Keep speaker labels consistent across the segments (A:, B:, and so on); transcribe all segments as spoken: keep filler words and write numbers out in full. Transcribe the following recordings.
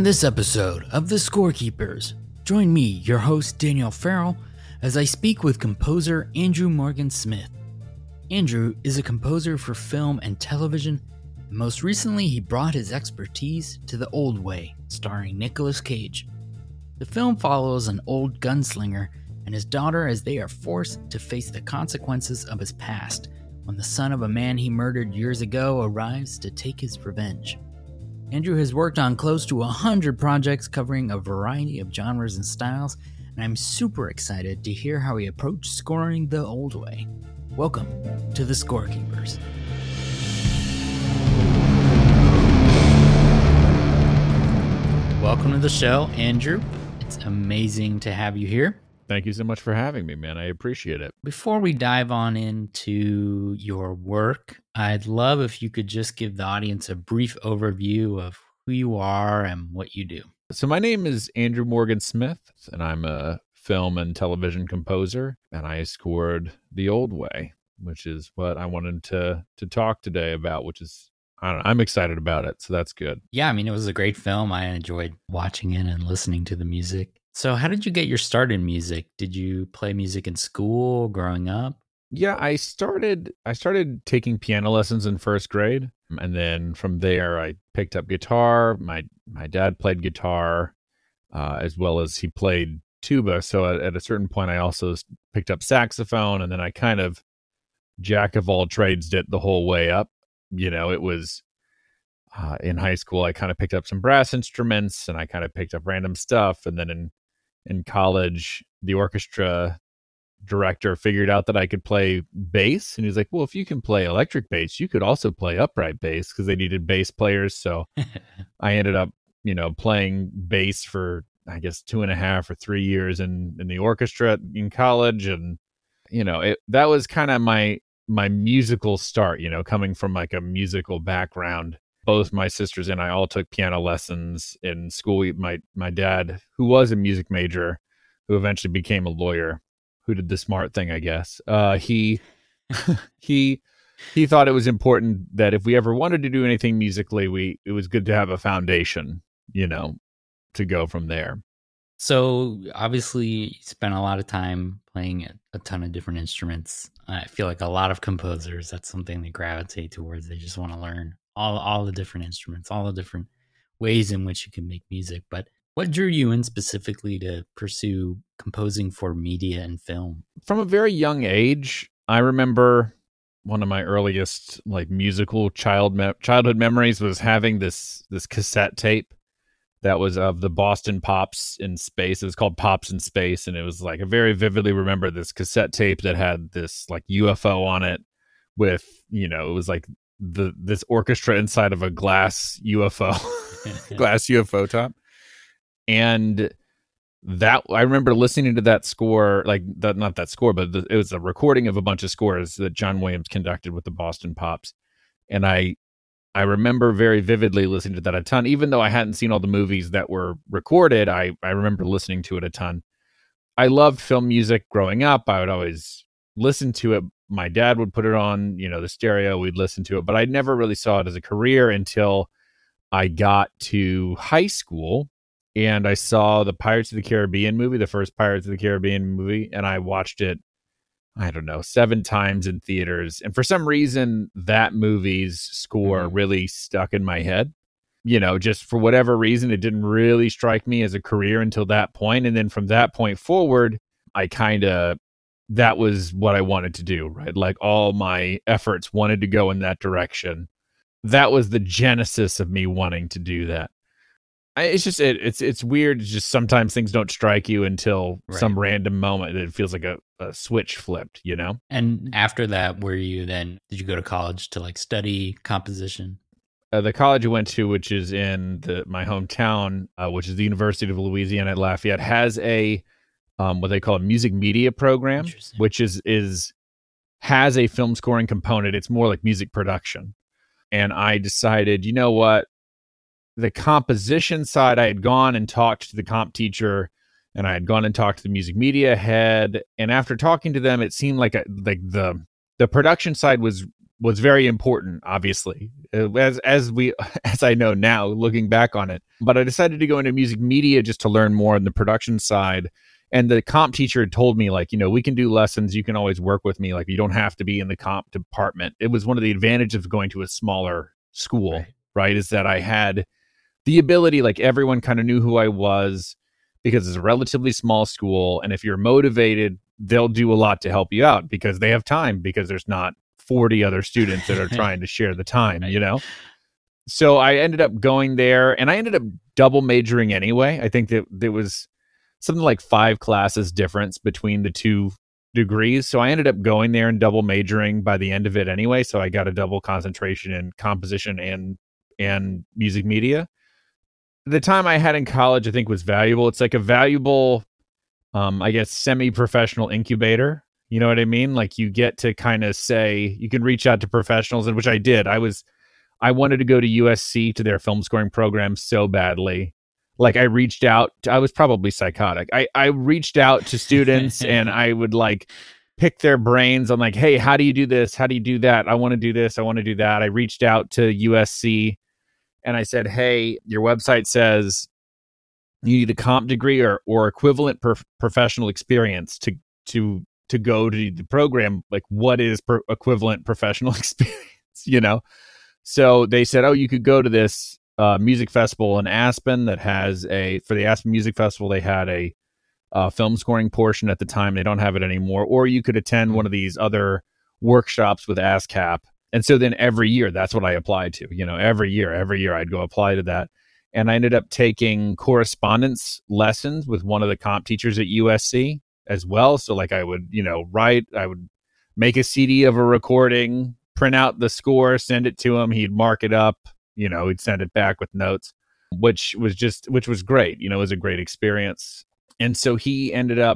A: On this episode of The Scorekeepers, join me, your host Daniel Farrell, as I speak with composer Andrew Morgan Smith. Andrew is a composer for film and television, and most recently he brought his expertise to The Old Way, starring Nicolas Cage. The film follows an old gunslinger and his daughter as they are forced to face the consequences of his past when the son of a man he murdered years ago arrives to take his revenge. Andrew has worked on close to one hundred projects covering a variety of genres and styles, and I'm super excited to hear how he approached scoring The Old Way. Welcome to The Scorekeepers. Welcome to the show, Andrew. It's amazing to have you here.
B: Thank you so much for having me, man. I appreciate it.
A: Before we dive on into your work, I'd love if you could just give the audience a brief overview of who you are and what you do.
B: So my name is Andrew Morgan Smith, and I'm a film and television composer, and I scored The Old Way, which is what I wanted to to talk today about, which is, I don't know, I'm excited about it, so that's good.
A: Yeah, I mean, it was a great film. I enjoyed watching it and listening to the music. So how did you get your start in music? Did you play music in school growing up?
B: Yeah, I started I started taking piano lessons in first grade, and then from there I picked up guitar. My my dad played guitar, uh, as well as he played tuba. So at, at a certain point, I also picked up saxophone, and then I kind of jack of all trades did the whole way up. You know, it was uh, in high school, I kind of picked up some brass instruments, and I kind of picked up random stuff, and then in in college, the orchestra director figured out that I could play bass, and he's like, well, if you can play electric bass, you could also play upright bass, because they needed bass players. So I ended up, you know, playing bass for, I guess, two and a half or three years in, in the orchestra in college. And, you know, it, that was kind of my, my musical start, you know, coming from like a musical background. Both my sisters and I all took piano lessons in school. My, my dad, who was a music major, who eventually became a lawyer, who did the smart thing, I guess. Uh, he, he, he thought it was important that if we ever wanted to do anything musically, we, it was good to have a foundation, you know, to go from there.
A: So obviously you spent a lot of time playing a ton of different instruments. I feel like a lot of composers, that's something they gravitate towards. They just want to learn all, all the different instruments, all the different ways in which you can make music. But what drew you in specifically to pursue composing for media and film?
B: From a very young age, I remember one of my earliest like musical child me- childhood memories was having this this cassette tape that was of the Boston Pops in Space. It was called Pops in Space, and it was like I very vividly remember this cassette tape that had this like U F O on it with, you know, it was like the this orchestra inside of a glass U F O, glass U F O top. And that I remember listening to that score, like that, not that score, but the, it was a recording of a bunch of scores that John Williams conducted with the Boston Pops. And I, I remember very vividly listening to that a ton, even though I hadn't seen all the movies that were recorded. I, I remember listening to it a ton. I loved film music growing up. I would always listen to it. My dad would put it on, you know, the stereo. We'd listen to it, but I never really saw it as a career until I got to high school. And I saw the Pirates of the Caribbean movie, the first Pirates of the Caribbean movie, and I watched it, I don't know, seven times in theaters. And for some reason, that movie's score mm-hmm. really stuck in my head. You know, just for whatever reason, it didn't really strike me as a career until that point. And then from that point forward, I kind of, that was what I wanted to do, right? Like all my efforts wanted to go in that direction. That was the genesis of me wanting to do that. I, it's just it, it's it's weird. It's just sometimes things don't strike you until right. some random moment. It feels like a, a switch flipped, you know.
A: And after that, were you then? Did you go to college to like study composition?
B: Uh, the college I went to, which is in the my hometown, uh, which is the University of Louisiana at Lafayette, has a um, what they call a music media program, which is is has a film scoring component. It's more like music production. And I decided, you know what? The composition side, I had gone and talked to the comp teacher, and I had gone and talked to the music media head. And after talking to them, it seemed like a, like the the production side was was very important, obviously, as as we as I know now, looking back on it. But I decided to go into music media just to learn more on the production side. And the comp teacher had told me, like, you know, we can do lessons. You can always work with me. Like, you don't have to be in the comp department. It was one of the advantages of going to a smaller school, right? right is that I had the ability, like, everyone kind of knew who I was because it's a relatively small school. And if you're motivated, they'll do a lot to help you out because they have time, because there's not forty other students that are trying to share the time, right. you know? So I ended up going there, and I ended up double majoring anyway. I think that there was something like five classes difference between the two degrees. So I ended up going there and double majoring by the end of it anyway. So I got a double concentration in composition and, and music media. The time I had in college, I think, was valuable. It's like a valuable, um, I guess, semi-professional incubator. You know what I mean? Like, you get to kind of say, you can reach out to professionals, and which I did. I was, I wanted to go to U S C to their film scoring program so badly. Like, I reached out, to, I was probably psychotic. I, I reached out to students and I would like pick their brains on like, hey, how do you do this? How do you do that? I want to do this. I want to do that. I reached out to U S C and I said, hey, your website says you need a comp degree or, or equivalent per- professional experience to, to, to go to the program. Like, what is per- equivalent professional experience, you know? So they said, oh, you could go to this uh, music festival in Aspen that has a, for the Aspen Music Festival, they had a uh, film scoring portion at the time. They don't have it anymore. Or you could attend one of these other workshops with ASCAP. And so then every year, that's what I applied to. You know, every year, every year I'd go apply to that. And I ended up taking correspondence lessons with one of the comp teachers at U S C as well. So like I would, you know, write, I would make a C D of a recording, print out the score, send it to him. He'd mark it up, you know, he'd send it back with notes, which was just, which was great. You know, it was a great experience. And so he ended up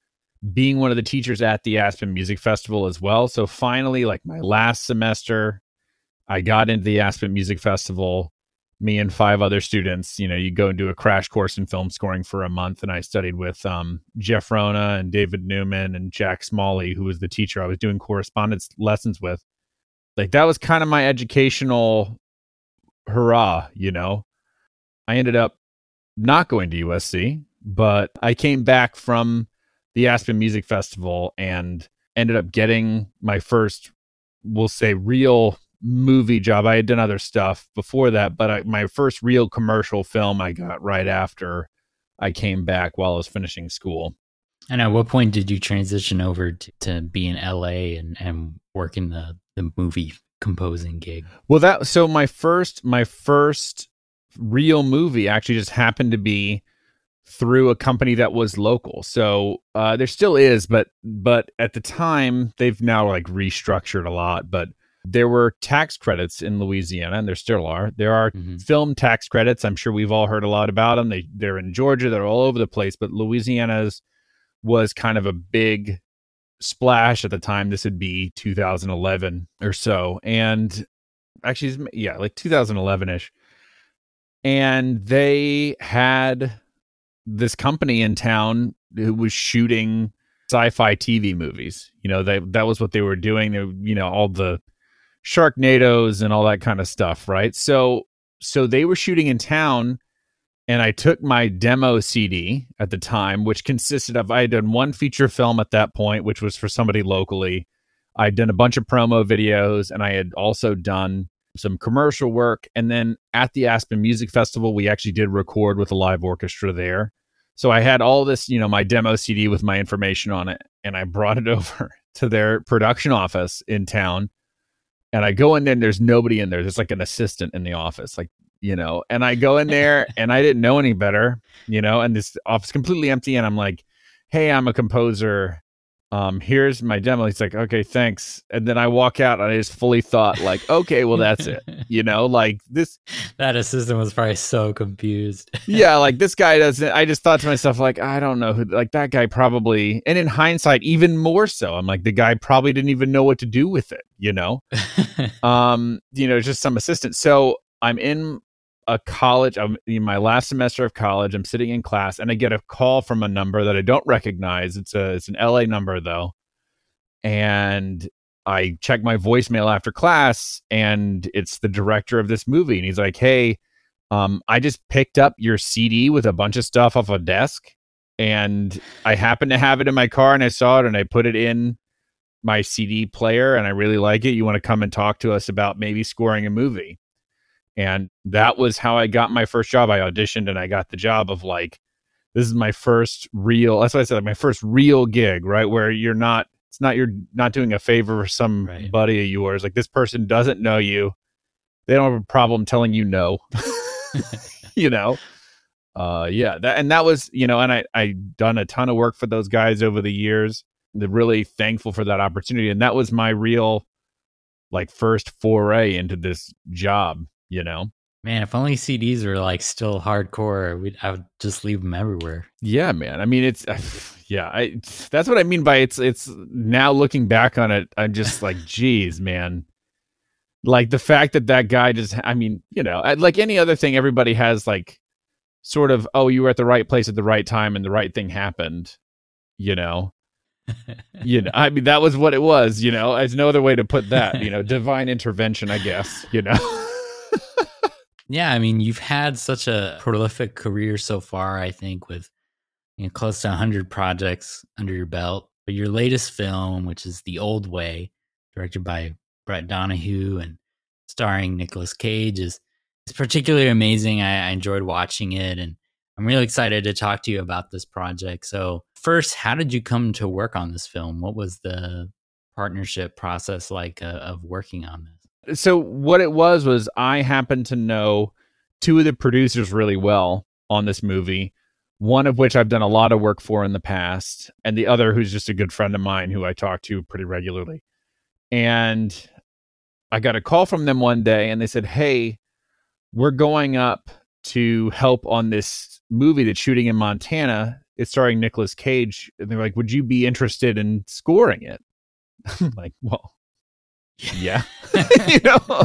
B: being one of the teachers at the Aspen Music Festival as well. So finally, like my last semester, I got into the Aspen Music Festival. Me and five other students, you know, you go and do a crash course in film scoring for a month. And I studied with um, Jeff Rona and David Newman and Jack Smalley, who was the teacher I was doing correspondence lessons with. Like, that was kind of my educational hurrah, you know. I ended up not going to U S C, but I came back from the Aspen Music Festival and ended up getting my first, we'll say, real movie job. I had done other stuff before that, but I, my first real commercial film I got right after I came back while I was finishing school.
A: And at what point did you transition over to, to be in L A and, and work in the, the movie composing gig?
B: Well, that so my first my first real movie actually just happened to be through a company that was local. So uh, there still is, but but at the time they've now like restructured a lot. But there were tax credits in Louisiana, and there still are. There are mm-hmm. film tax credits. I'm sure we've all heard a lot about them. They they're in Georgia. They're all over the place. But Louisiana's was kind of a big splash at the time. This would be two thousand eleven or so, and actually, yeah, like two thousand eleven ish. And they had this company in town who was shooting sci-fi T V movies. You know, they that was what they were doing. They, you know, all the Sharknadoes and all that kind of stuff, right? So, so they were shooting in town, and I took my demo C D at the time, which consisted of, I had done one feature film at that point, which was for somebody locally. I'd done a bunch of promo videos, and I had also done some commercial work. And then at the Aspen Music Festival, we actually did record with a live orchestra there. So I had all this, you know, my demo C D with my information on it, and I brought it over to their production office in town. And I go in there and there's nobody in there. There's like an assistant in the office, like, you know, and I go in there and I didn't know any better, you know, and this office completely empty. And I'm like, hey, I'm a composer. Um, here's my demo. He's like, okay, thanks. And then I walk out and I just fully thought like, okay, well, that's it. You know, like this.
A: That assistant was probably so confused.
B: Yeah. Like this guy doesn't, I just thought to myself, like, I don't know who, like that guy probably, and in hindsight, even more so, I'm like, the guy probably didn't even know what to do with it, you know? um, you know, just some assistant. So I'm in a college, I'm in my last semester of college. I'm sitting in class and I get a call from a number that I don't recognize. It's a, it's an L A number though. And I check my voicemail after class, and it's the director of this movie. And he's like, hey, um, I just picked up your C D with a bunch of stuff off a desk, and I happened to have it in my car, and I saw it, and I put it in my C D player, and I really like it. You want to come and talk to us about maybe scoring a movie? And that was how I got my first job. I auditioned, and I got the job of like, this is my first real, that's what I said, like my first real gig, right? Where you're not, it's not, you're not doing a favor for some
A: Right.
B: buddy of yours. Like, this person doesn't know you. They don't have a problem telling you no, you know? Uh, yeah. That, and that was, you know, and I, I done a ton of work for those guys over the years. They're really thankful for that opportunity. And that was my real, like, first foray into this job, you know?
A: Man, if only C Ds were like still hardcore, we'd, I would just leave them everywhere.
B: Yeah, man. I mean, it's, yeah, I, that's what I mean by it's, it's now looking back on it, I'm just like, geez, man. Like the fact that that guy just, I mean, you know, like any other thing, everybody has like sort of, oh, you were at the right place at the right time and the right thing happened, you know? You know, I mean, that was what it was, you know, there's no other way to put that, you know, divine intervention, I guess, you know?
A: Yeah, I mean, you've had such a prolific career so far, I think, with you know, close to one hundred projects under your belt. But your latest film, which is The Old Way, directed by Brett Donahue and starring Nicolas Cage, is, is particularly amazing. I, I enjoyed watching it, and I'm really excited to talk to you about this project. So first, how did you come to work on this film? What was the partnership process like uh, of working on this?
B: So what it was, was I happened to know two of the producers really well on this movie, one of which I've done a lot of work for in the past, and the other who's just a good friend of mine who I talk to pretty regularly. And I got a call from them one day, and they said, hey, we're going up to help on this movie that's shooting in Montana. It's starring Nicolas Cage. And they're like, would you be interested in scoring it? I'm like, well, yeah. You know?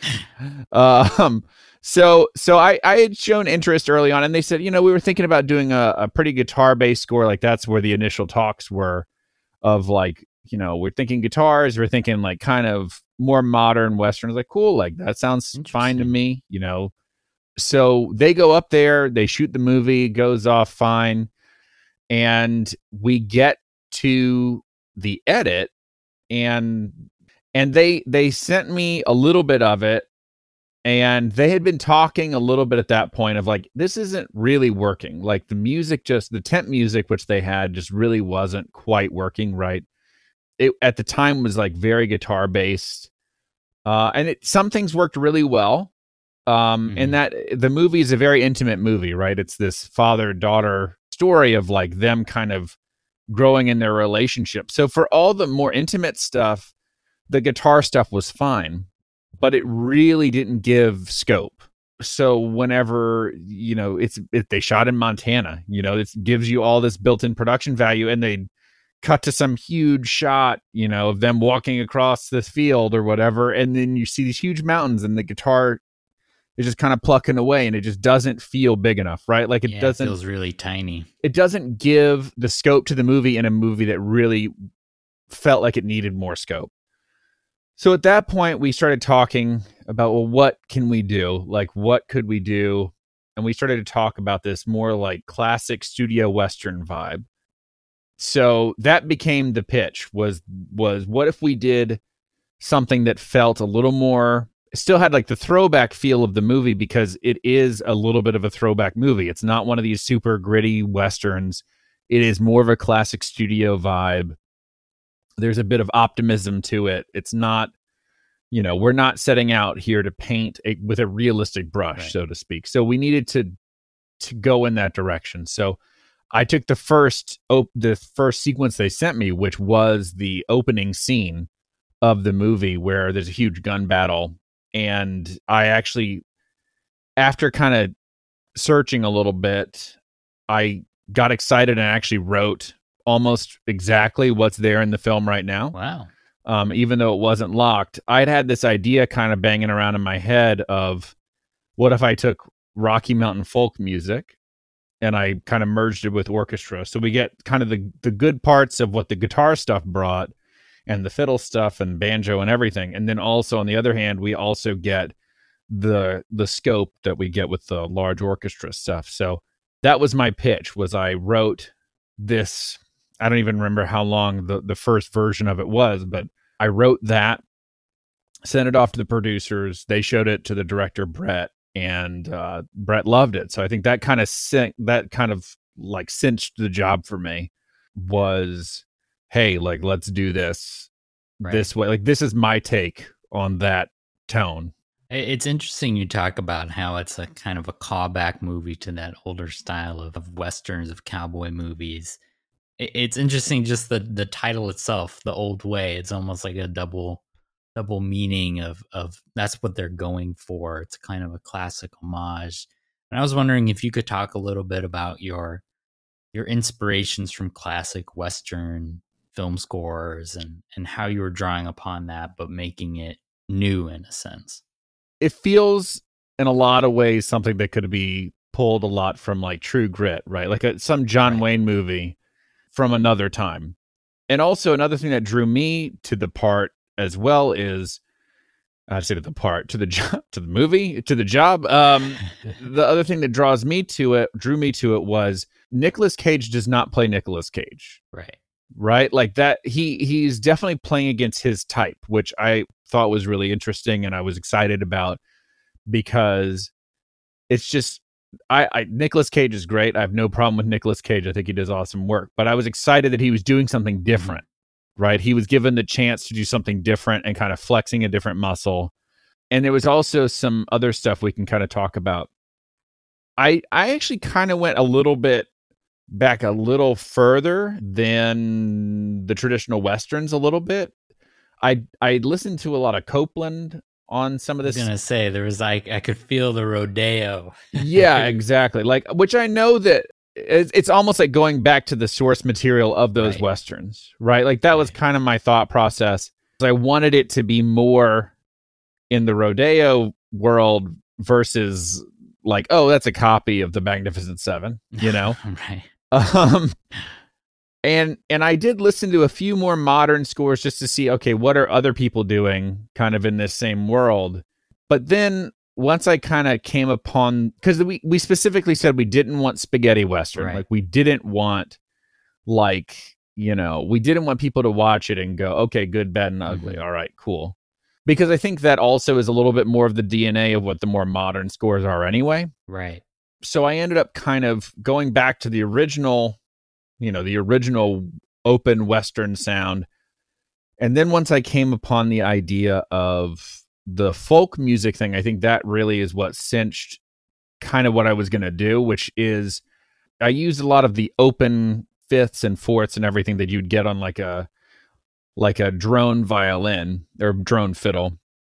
B: Um, so, so I, I had shown interest early on, and they said, you know, we were thinking about doing a, a pretty guitar based score. Like that's where the initial talks were of like, you know, we're thinking guitars, we're thinking like kind of more modern Westerns. Like, cool. Like that sounds fine to me, you know? So they go up there, they shoot the movie, goes off fine. And we get to the edit, and And they they sent me a little bit of it, and they had been talking a little bit at that point of like, this isn't really working. Like the music, just the temp music, which they had just really wasn't quite working right. It at the time was like very guitar based, uh, and it some things worked really well. Um,
A: Mm-hmm.
B: and that the movie is a very intimate movie, right? It's this father-daughter story of like them kind of growing in their relationship. So for all the more intimate stuff, the guitar stuff was fine, but it really didn't give scope. So whenever, you know, it's it, they shot in Montana, you know, it gives you all this built-in production value, and they cut to some huge shot, you know, of them walking across this field or whatever, and then you see these huge mountains, and the guitar is just kind of plucking away, and it just doesn't feel big enough, right? Like it
A: yeah,
B: doesn't
A: it feels really tiny.
B: It doesn't give the scope to the movie in a movie that really felt like it needed more scope. So at that point, we started talking about, well, what can we do? Like, what could we do? And we started to talk about this more like classic studio Western vibe. So that became the pitch was, was what if we did something that felt a little more, still had like the throwback feel of the movie, because it is a little bit of a throwback movie. It's not one of these super gritty Westerns. It is more of a classic studio vibe. There's a bit of optimism to it. It's not, you know, we're not setting out here to paint a, with a realistic brush,
A: Right.
B: so to speak. So we needed to to go in that direction. So I took the first op- the first sequence they sent me, which was the opening scene of the movie where there's a huge gun battle, and I actually, after kind of searching a little bit, I got excited and actually wrote almost exactly what's there in the film right now.
A: Wow.
B: Um, even though it wasn't locked, I'd had this idea kind of banging around in my head of what if I took Rocky Mountain folk music and I kind of merged it with orchestra. So we get kind of the, the good parts of what the guitar stuff brought, and the fiddle stuff and banjo and everything. And then also on the other hand, we also get the the scope that we get with the large orchestra stuff. So that was my pitch, was I wrote this, I don't even remember how long the, the first version of it was, but I wrote that, sent it off to the producers. They showed it to the director, Brett, and uh, Brett loved it. So I think that kind of sent, that kind of like cinched the job for me, was, hey, like, let's do this right. this way. Like, this is my take on that tone.
A: It's interesting you talk about how it's a kind of a callback movie to that older style of, of Westerns, of cowboy movies. It's interesting just the, the title itself, The Old Way. It's almost like a double double meaning of, of that's what they're going for. It's kind of a classic homage. And I was wondering if you could talk a little bit about your your inspirations from classic Western film scores and, and how you were drawing upon that, but making it new in a sense.
B: It feels in a lot of ways something that could be pulled a lot from like True Grit, right? Like a, some John right. Wayne movie from another time. And also another thing that drew me to the part as well is, I'd say to the part, to the job, to the movie, to the job. Um, the other thing that draws me to it, drew me to it was Nicolas Cage does not play Nicolas Cage.
A: Right.
B: Right? Like that, he he's definitely playing against his type, which I thought was really interesting and I was excited about, because it's just, I, I Nicolas Cage is great. I have no problem with Nicolas Cage. I think he does awesome work, but I was excited that he was doing something different, right? He was given the chance to do something different and kind of flexing a different muscle. And there was also some other stuff we can kind of talk about. I I actually kind of went a little bit back a little further than the traditional Westerns a little bit. I I listened to a lot of Copland on some of this.
A: I was going to say, there was like, I could feel the rodeo.
B: Yeah, exactly. Like, which I know that it's, it's almost like going back to the source material of those right. Westerns, right? Like that right. was kind of my thought process. I wanted it to be more in the rodeo world versus like, oh, that's a copy of the Magnificent Seven, you know?
A: Right.
B: Um, and and I did listen to a few more modern scores just to see, okay, what are other people doing kind of in this same world? But then once I kind of came upon, because we, we specifically said we didn't want spaghetti Western. Right. Like we didn't want like, you know, we didn't want people to watch it and go, okay, good, bad, and ugly. Mm-hmm. All right, cool. Because I think that also is a little bit more of the D N A of what the more modern scores are anyway.
A: Right.
B: So I ended up kind of going back to the original, you know, the original open Western sound. And then once I came upon the idea of the folk music thing, I think that really is what cinched kind of what I was going to do, which is I used a lot of the open fifths and fourths and everything that you'd get on like a like a drone violin or drone fiddle.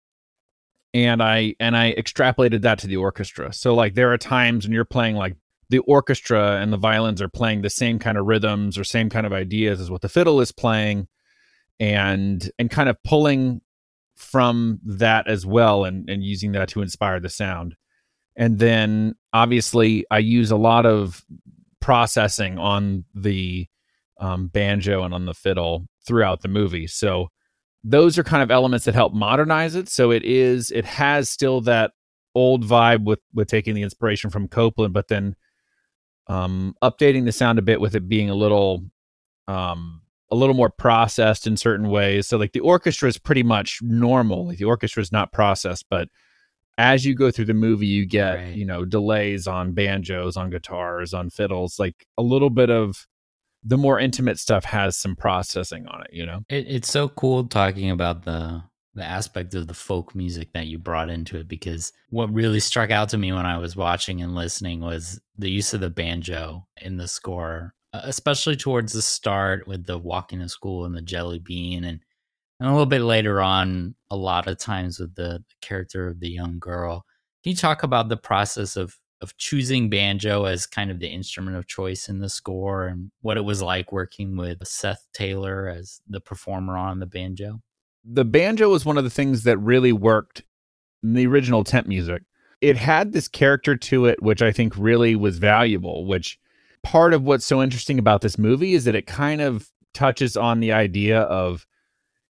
B: And I and I extrapolated that to the orchestra. So like there are times when you're playing like the orchestra and the violins are playing the same kind of rhythms or same kind of ideas as what the fiddle is playing, and and kind of pulling from that as well and, and using that to inspire the sound. And then obviously I use a lot of processing on the um, banjo and on the fiddle throughout the movie. So those are kind of elements that help modernize it. So it is, it has still that old vibe with, with taking the inspiration from Copland, but then um, updating the sound a bit with it being a little, um, a little more processed in certain ways. So like the orchestra is pretty much normal. Like the orchestra is not processed, but as you go through the movie, you get, right. you know, delays on banjos, on guitars, on fiddles, like a little bit of the more intimate stuff has some processing on it, you know?
A: It, it's so cool talking about the the aspect of the folk music that you brought into it, because what really struck out to me when I was watching and listening was the use of the banjo in the score, especially towards the start with the walking to school and the jelly bean, and, and a little bit later on, a lot of times with the, the character of the young girl. Can you talk about the process of of choosing banjo as kind of the instrument of choice in the score, and what it was like working with Seth Taylor as the performer on the banjo?
B: The banjo was one of the things that really worked in the original temp music. It had this character to it, which I think really was valuable, which part of what's so interesting about this movie is that it kind of touches on the idea of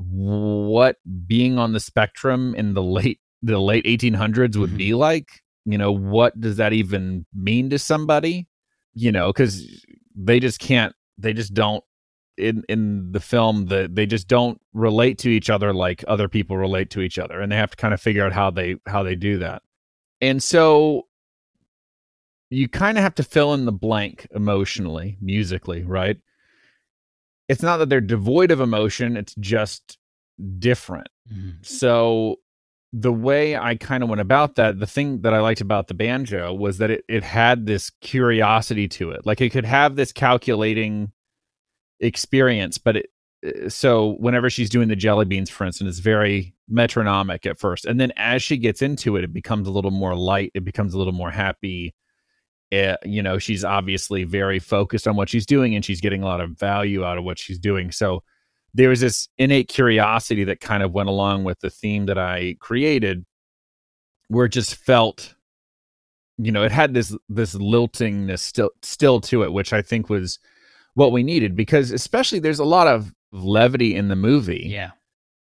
B: what being on the spectrum in the late the late eighteen hundreds would mm-hmm. be like. You know, what does that even mean to somebody? You know, because they just can't, they just don't, in, in the film, the, they just don't relate to each other like other people relate to each other. And they have to kind of figure out how they, how they do that. And so you kind of have to fill in the blank emotionally, musically, right? It's not that they're devoid of emotion, it's just different. Mm-hmm. So the way I kind of went about that, the thing that I liked about the banjo was that it, it had this curiosity to it. Like it could have this calculating experience, but it, so whenever she's doing the jelly beans, for instance, it's very metronomic at first. And then as she gets into it, it becomes a little more light. It becomes a little more happy. It, you know, she's obviously very focused on what she's doing and she's getting a lot of value out of what she's doing. So there was this innate curiosity that kind of went along with the theme that I created, where it just felt, you know, it had this this liltingness still still to it, which I think was what we needed, because especially there's a lot of levity in the movie.
A: Yeah.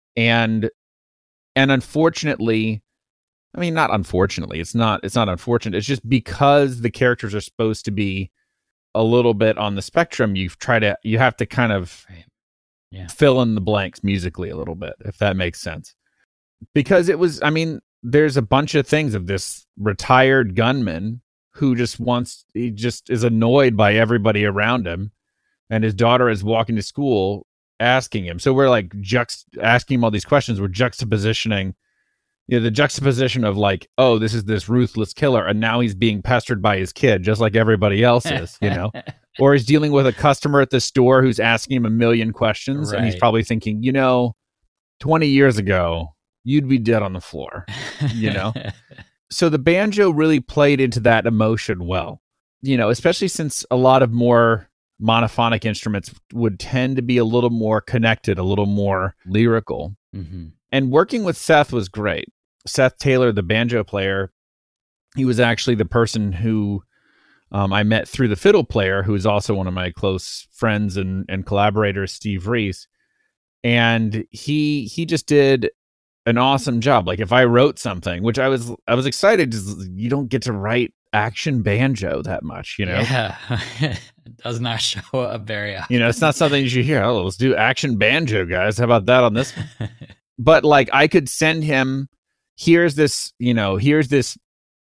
B: And and unfortunately, I mean, not unfortunately, it's not it's not unfortunate. It's just because the characters are supposed to be a little bit on the spectrum, you've tried to you have to kind of
A: right. Yeah.
B: fill in the blanks musically a little bit, if that makes sense. Because it was, I mean, there's a bunch of things of this retired gunman who just wants, he just is annoyed by everybody around him. And his daughter is walking to school asking him. So we're like juxt- asking him all these questions. We're juxtapositioning, you know, the juxtaposition of like, oh, this is this ruthless killer. And now he's being pestered by his kid, just like everybody else is, you know? Or he's dealing with a customer at the store who's asking him a million questions. Right. And he's probably thinking, you know, twenty years ago, you'd be dead on the floor, you know? So the banjo really played into that emotion well, you know, especially since a lot of more monophonic instruments would tend to be a little more connected, a little more lyrical. Mm-hmm. And working with Seth was great. Seth Taylor, the banjo player, he was actually the person who Um, I met through the fiddle player, who is also one of my close friends and, and collaborators, Steve Reese. And he he just did an awesome job. Like if I wrote something, which I was I was excited, you don't get to write action banjo that much, you know?
A: Yeah, it does not show up very often.
B: You know, it's not something you should hear. Oh, let's do action banjo, guys. How about that on this one? But like I could send him, here's this, you know, here's this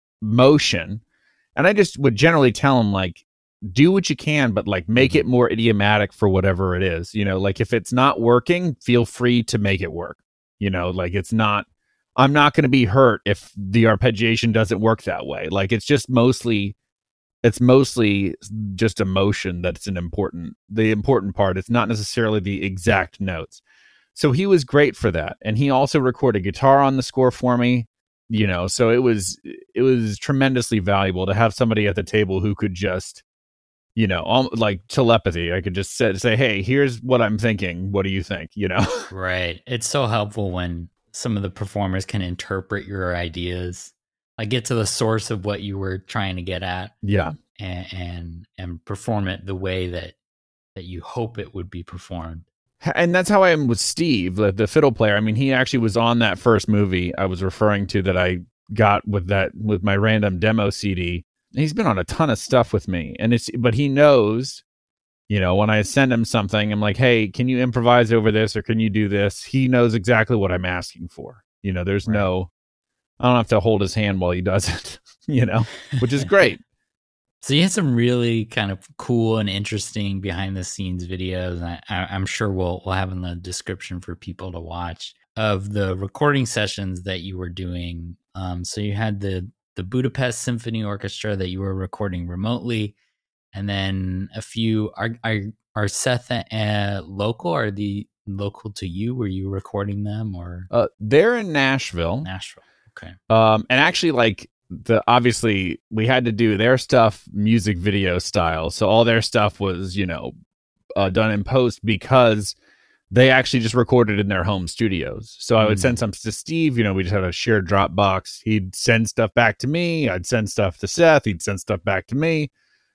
B: motion. And I just would generally tell him, like, do what you can, but like make it more idiomatic for whatever it is. You know, like if it's not working, feel free to make it work. You know, like it's not, I'm not going to be hurt if the arpeggiation doesn't work that way. Like it's just mostly, it's mostly just emotion that's an important, the important part. It's not necessarily the exact notes. So he was great for that. And he also recorded guitar on the score for me. You know, so it was it was tremendously valuable to have somebody at the table who could just, you know, um, like telepathy. I could just say, say, hey, here's what I'm thinking. What do you think? You know,
A: right. It's so helpful when some of the performers can interpret your ideas, like get to the source of what you were trying to get at.
B: Yeah,
A: and and, and perform it the way that that you hope it would be performed.
B: And that's how I am with Steve, the, the fiddle player. I mean, he actually was on that first movie I was referring to that I got with that with my random demo C D. He's been on a ton of stuff with me, and it's but he knows, you know, when I send him something, I'm like, hey, can you improvise over this or can you do this? He knows exactly what I'm asking for. You know, there's right. no, I don't have to hold his hand while he does it. You know, which is great.
A: So you had some really kind of cool and interesting behind the scenes videos. And I, I'm sure we'll we'll have in the description for people to watch of the recording sessions that you were doing. Um, so you had the the Budapest Symphony Orchestra that you were recording remotely, and then a few are are are Seth uh, local? Are the local to you? Were you recording them or?
B: Uh, they're in Nashville.
A: Nashville. Okay.
B: Um, and actually, like. The obviously we had to do their stuff music video style, so all their stuff was, you know, uh, done in post because they actually just recorded in their home studios. So I would mm. send some to Steve, you know, we just had a shared Dropbox. He'd send stuff back to me, I'd send stuff to Seth, he'd send stuff back to me.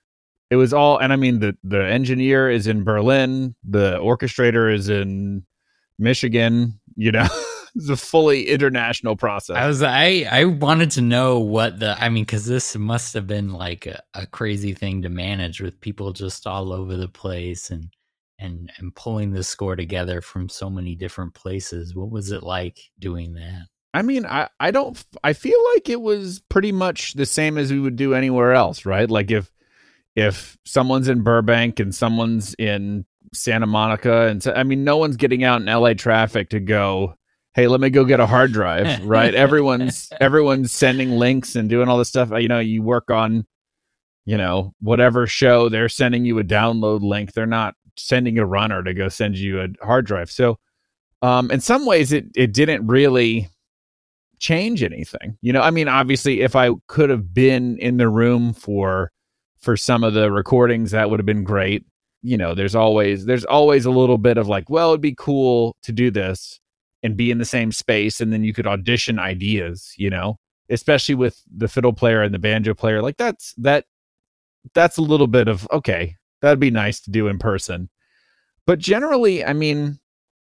B: It was all, and I mean the the engineer is in Berlin, the orchestrator is in Michigan, you know. It's a fully international process.
A: I was I I wanted to know what the I mean, because this must have been like a, a crazy thing to manage with people just all over the place and and and pulling the score together from so many different places. What was it like doing that?
B: I mean, I, I don't I feel like it was pretty much the same as we would do anywhere else, right? Like if if someone's in Burbank and someone's in Santa Monica, and so, I mean, no one's getting out in L A traffic to go, hey, let me go get a hard drive, right? everyone's everyone's sending links and doing all this stuff. You know, you work on, you know, whatever show, they're sending you a download link. They're not sending a runner to go send you a hard drive. So um, in some ways, it it didn't really change anything. You know, I mean, obviously, if I could have been in the room for for some of the recordings, that would have been great. You know, there's always there's always a little bit of like, well, it'd be cool to do this and be in the same space, and then you could audition ideas, you know, especially with the fiddle player and the banjo player. Like that's that that's a little bit of, okay, that'd be nice to do in person. But generally, I mean,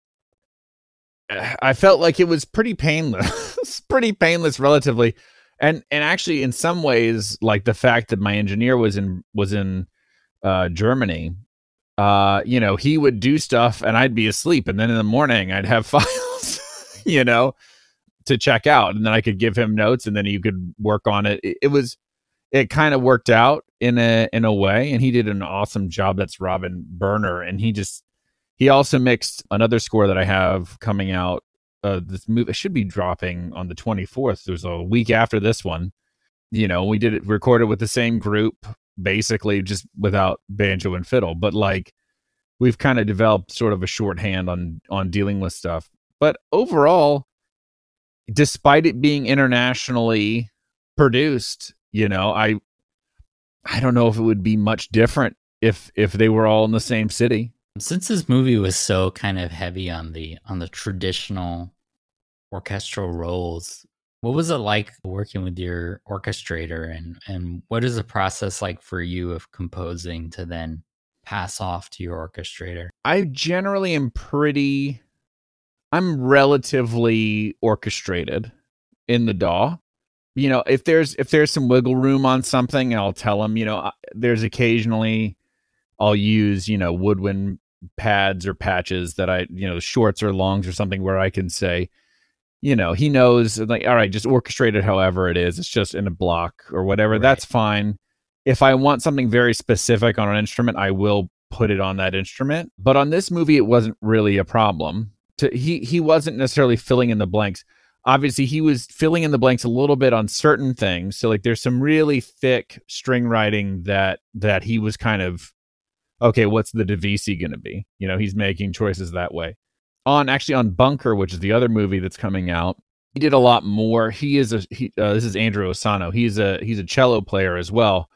B: I felt like it was pretty painless, pretty painless relatively. And and actually in some ways, like the fact that my engineer was in was in uh, Germany, uh, you know, he would do stuff and I'd be asleep, and then in the morning I'd have files, you know, to check out, and then I could give him notes, and then he could work on it. It, it was, it kind of worked out in a in a way, and he did an awesome job. That's Robin Berner, and he just he also mixed another score that I have coming out. Uh, this movie should be dropping on the twenty-fourth. It was a week after this one. You know, we did it recorded with the same group, basically just without banjo and fiddle, but like we've kind of developed sort of a shorthand on on dealing with stuff. But overall, despite it being internationally produced, you know, I I don't know if it would be much different if if they were all in the same city.
A: Since this movie was so kind of heavy on the on the traditional orchestral roles, what was it like working with your orchestrator, and and what is the process like for you of composing to then pass off to your orchestrator?
B: I generally am pretty I'm relatively orchestrated in the D A W. You know, if there's if there's some wiggle room on something, I'll tell them, you know, there's occasionally I'll use, you know, woodwind pads or patches that I, you know, shorts or longs or something where I can say, you know, he knows, like, all right, just orchestrate it however it is. It's just in a block or whatever. Right. That's fine. If I want something very specific on an instrument, I will put it on that instrument. But on this movie, it wasn't really a problem. To, he he wasn't necessarily filling in the blanks. Obviously, he was filling in the blanks a little bit on certain things. So, like, there's some really thick string writing that that he was kind of, okay, what's the Divisi going to be? You know, he's making choices that way. On actually on Bunker, which is the other movie that's coming out, he did a lot more. He is a he, uh, this is Andrew Osano. He's a he's a cello player as well,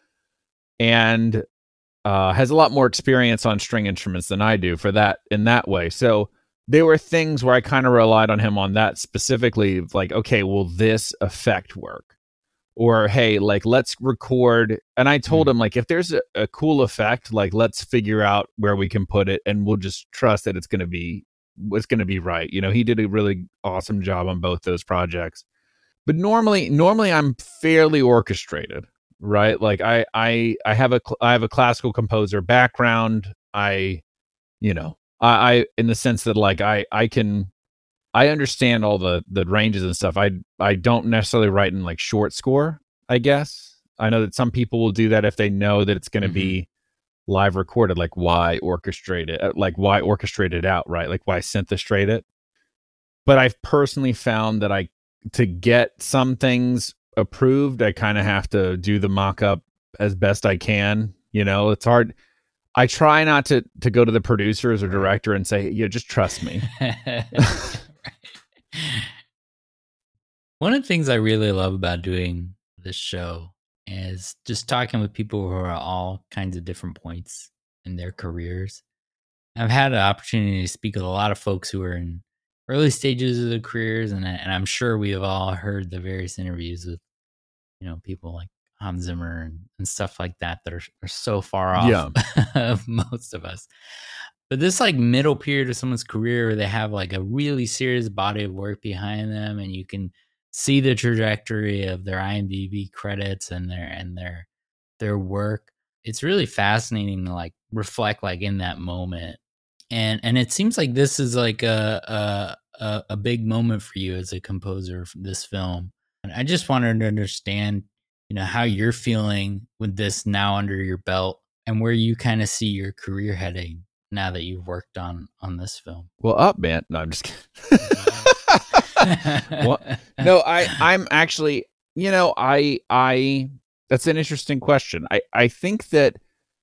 B: and uh, has a lot more experience on string instruments than I do for that in that way. So there were things where I kind of relied on him on that specifically, like, okay, will this effect work? Or, hey, like, let's record. And I told mm. him, like, if there's a, a cool effect, like, let's figure out where we can put it, and we'll just trust that it's going to be it's going to be right. You know, he did a really awesome job on both those projects. But normally, normally I'm fairly orchestrated, right? Like, I I I have a I have a classical composer background. I, you know, I, I in the sense that, like, I I can. I understand all the, the ranges and stuff. I I don't necessarily write in like short score, I guess. I know that some people will do that if they know that it's going to mm-hmm. be live recorded. Like, why orchestrate it? Like, why orchestrate it out, right? Like, why synthestrate it? But I've personally found that I, to get some things approved, I kind of have to do the mock-up as best I can. You know, it's hard. I try not to, to go to the producers or director and say, yeah, just trust me.
A: One of the things I really love about doing this show is just talking with people who are all kinds of different points in their careers. I've had an opportunity to speak with a lot of folks who are in early stages of their careers, and, and I'm sure we have all heard the various interviews with, you know, people like Hans Zimmer and, and stuff like that that are, are so far off yeah. of most of us. But this like middle period of someone's career where they have like a really serious body of work behind them, and you can see the trajectory of their IMDb credits and their and their their work. It's really fascinating to like reflect like in that moment. And and it seems like this is like a a a big moment for you as a composer for this film. And I just wanted to understand, you know, how you're feeling with this now under your belt, and where you kind of see your career heading now that you've worked on on this film.
B: Well, up, man. No, I'm just kidding. Well, no, I I'm actually, you know, I I that's an interesting question. I I think that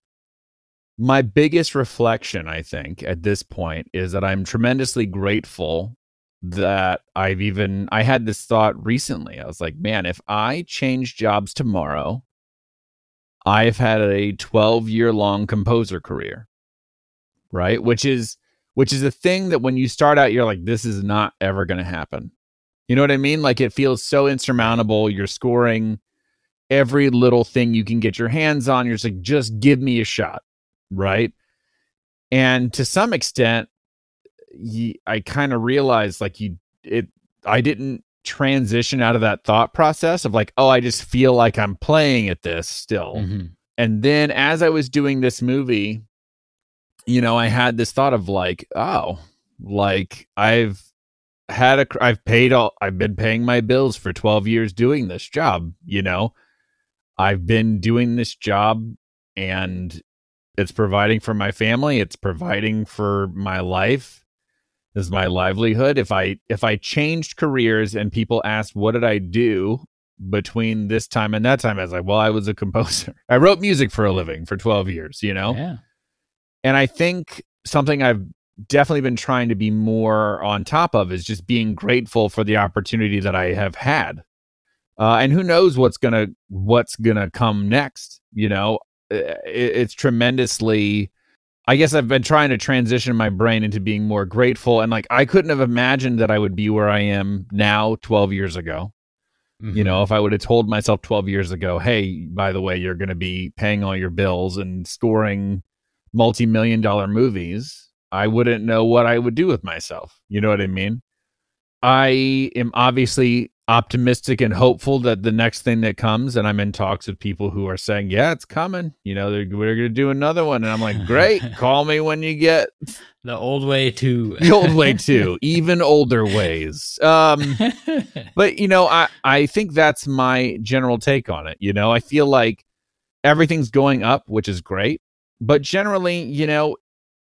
B: my biggest reflection, I think, at this point is that I'm tremendously grateful that I've even, I had this thought recently. I was like, man, if I change jobs tomorrow, I've had a twelve year long composer career, right? Which is, which is a thing that when you start out, you're like, this is not ever going to happen. You know what I mean? Like it feels so insurmountable. You're scoring every little thing you can get your hands on. You're just like, just give me a shot. Right. And to some extent, you, I kind of realized like you, it, I didn't transition out of that thought process of like, oh, I just feel like I'm playing at this still. Mm-hmm. And then as I was doing this movie, you know, I had this thought of like, oh, like I've had a, I've paid all, I've been paying my bills for twelve years doing this job. You know, I've been doing this job and it's providing for my family. It's providing for my life. This is my livelihood. If I if I changed careers and people asked, what did I do between this time and that time? I was like, well, I was a composer. I wrote music for a living for twelve years, you know?
A: Yeah.
B: And I think something I've definitely been trying to be more on top of is just being grateful for the opportunity that I have had. Uh, and who knows what's gonna what's gonna come next, you know? It's tremendously, I guess I've been trying to transition my brain into being more grateful. And like, I couldn't have imagined that I would be where I am now twelve years ago. Mm-hmm. You know, if I would have told myself twelve years ago, hey, by the way, you're going to be paying all your bills and scoring multi-million dollar movies, I wouldn't know what I would do with myself. You know what I mean? I am obviously optimistic and hopeful that the next thing that comes, and I'm in talks with people who are saying, yeah, it's coming. You know, we're going to do another one. And I'm like, great, call me when you get
A: the old way too.
B: The old way too, even older ways. Um, but, you know, I, I think that's my general take on it. You know, I feel like everything's going up, which is great. But generally, you know,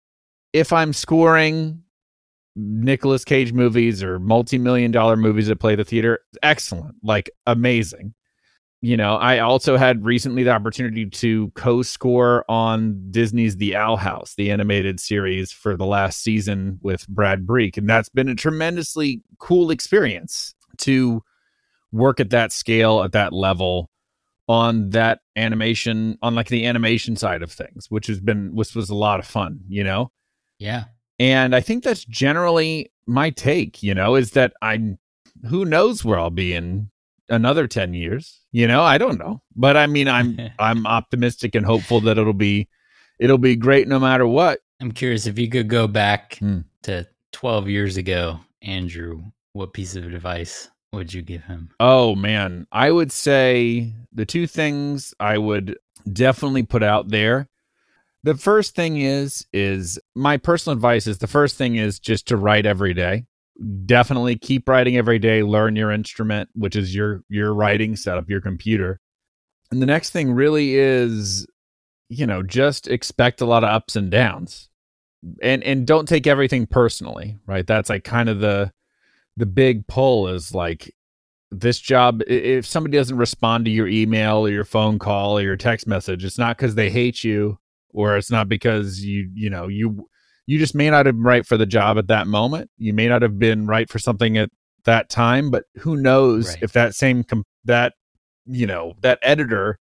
B: if I'm scoring Nicolas Cage movies or multi-million dollar movies that play the theater, excellent, like amazing. You know, I also had recently the opportunity to co-score on Disney's The Owl House, the animated series for the last season with Brad Breek. And that's been a tremendously cool experience to work at that scale, at that level, on that animation, on like the animation side of things, which has been, which was a lot of fun, you know?
A: Yeah.
B: And I think that's generally my take, you know, is that I, who knows where I'll be in another ten years, you know, I don't know, but I mean, I'm, I'm optimistic and hopeful that it'll be, it'll be great no matter what.
A: I'm curious if you could go back hmm. to twelve years ago, Andrew, what piece of advice would you give him?
B: Oh man, I would say the two things I would definitely put out there. The first thing is, is my personal advice is the first thing is just to write every day. Definitely keep writing every day. Learn your instrument, which is your, your writing setup, your computer. And the next thing really is, you know, just expect a lot of ups and downs, and, and don't take everything personally, right? That's like kind of the, the big pull is like this job. If somebody doesn't respond to your email or your phone call or your text message, it's not because they hate you. Or it's not because you, you know, you, you just may not have been right for the job at that moment. You may not have been right for something at that time, but who knows right. if that same, com- that, you know, that editor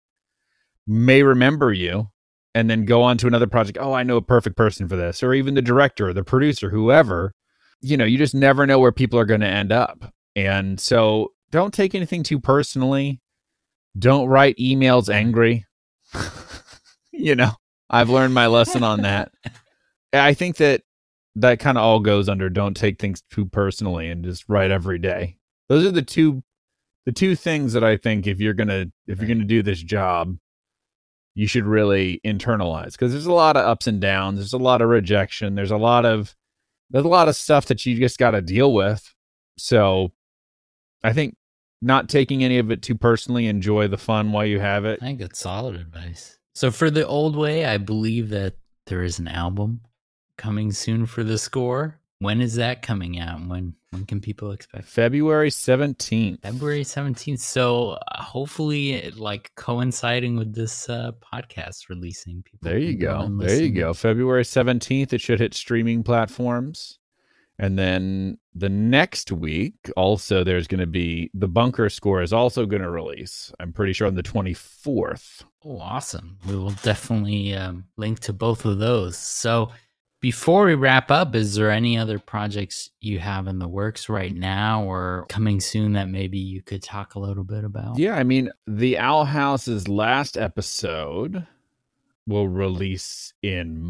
B: may remember you and then go on to another project. Oh, I know a perfect person for this. Or even the director, or the producer, whoever, you know, you just never know where people are going to end up. And so don't take anything too personally. Don't write emails angry, you know. I've learned my lesson on that. I think that that kind of all goes under don't take things too personally and just write every day. Those are the two the two things that I think if you're gonna if you're gonna do this job, you should really internalize, because there's a lot of ups and downs. There's a lot of rejection. There's a lot of there's a lot of stuff that you just got to deal with. So I think not taking any of it too personally, enjoy the fun while you have it.
A: I think that's solid advice. So for The Old Way, I believe that there is an album coming soon for the score. When is that coming out? When when can people expect it?
B: February seventeenth.
A: February seventeenth. So uh, hopefully, it, like coinciding with this uh, podcast releasing. People
B: there you
A: go.
B: go. There you go. February seventeenth. It should hit streaming platforms. And then the next week, also, there's going to be the Bunker score is also going to release. I'm pretty sure on the twenty-fourth.
A: Oh, awesome. We will definitely um, link to both of those. So before we wrap up, is there any other projects you have in the works right now or coming soon that maybe you could talk a little bit about?
B: Yeah, I mean, the Owl House's last episode will release in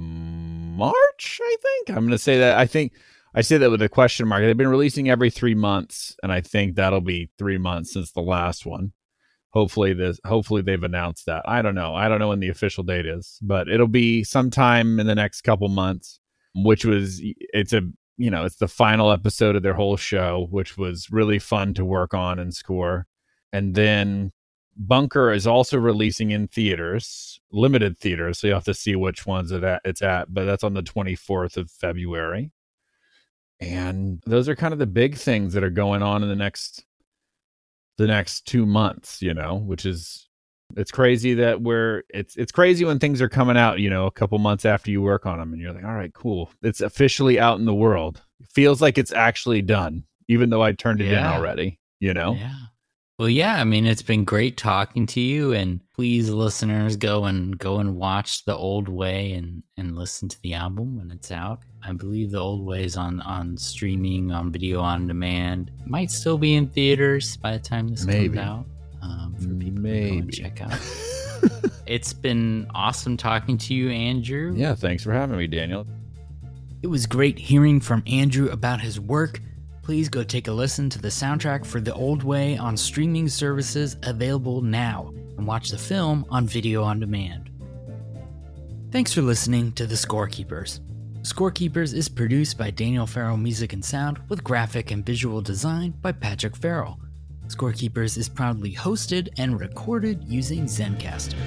B: March, I think. I'm going to say that. I think I say that with a question mark. They've been releasing every three months, and I think that'll be three months since the last one. Hopefully this. Hopefully they've announced that. I don't know. I don't know when the official date is, but it'll be sometime in the next couple months. Which was it's a you know it's the final episode of their whole show, which was really fun to work on and score. And then Bunker is also releasing in theaters, limited theaters, so you have to see which ones it at, it's at. But that's on the twenty-fourth of February. And those are kind of the big things that are going on in the next the next two months, you know, which is, it's crazy that we're, it's it's crazy when things are coming out, you know, a couple months after you work on them and you're like, all right, cool. It's officially out in the world. It feels like it's actually done, even though I turned it
A: yeah.
B: in already, you know?
A: Yeah. Well, yeah, I mean, it's been great talking to you, and please, listeners, go and go and watch The Old Way and, and listen to the album when it's out. I believe The Old Way is on, on streaming, on video on demand. It might still be in theaters by the time this
B: Maybe.
A: comes out um, for people
B: Maybe.
A: to go and check out. It's been awesome talking to you, Andrew.
B: Yeah, thanks for having me, Daniel.
A: It was great hearing from Andrew about his work. Please go take a listen to the soundtrack for The Old Way on streaming services available now, and watch the film on video on demand. Thanks for listening to The Scorekeepers. Scorekeepers is produced by Daniel Farrell Music and Sound with graphic and visual design by Patrick Farrell. Scorekeepers is proudly hosted and recorded using Zencastr.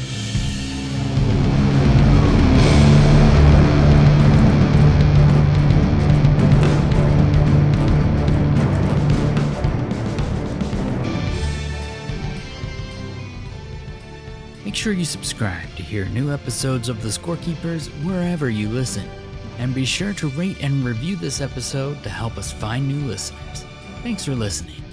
A: Make sure you subscribe to hear new episodes of The Scorekeepers wherever you listen. And be sure to rate and review this episode to help us find new listeners. Thanks for listening.